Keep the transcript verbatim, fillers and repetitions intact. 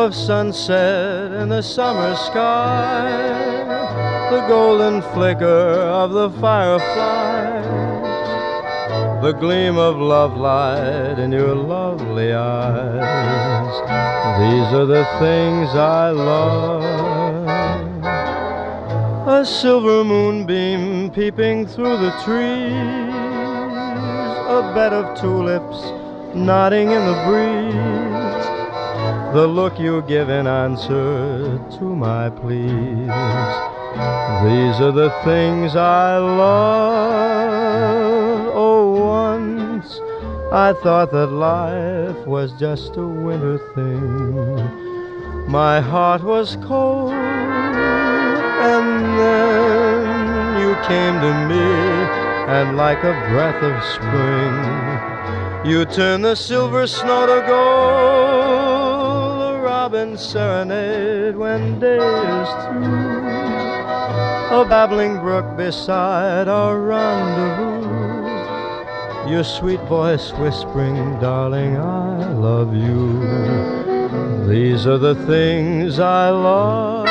of sunset in the summer sky, the golden flicker of the fireflies, the gleam of love light in your lovely eyes. These are the things I love. A silver moonbeam peeping through the trees, a bed of tulips nodding in the breeze, the look you give in answer to my pleas. These are the things I love. Oh, once I thought that life was just a winter thing. My heart was cold, and then you came to me, and like a breath of spring, you turned the silver snow to gold, the robin serenade when day is through, a babbling brook beside our rendezvous, your sweet voice whispering, darling, I love you. These are the things I love.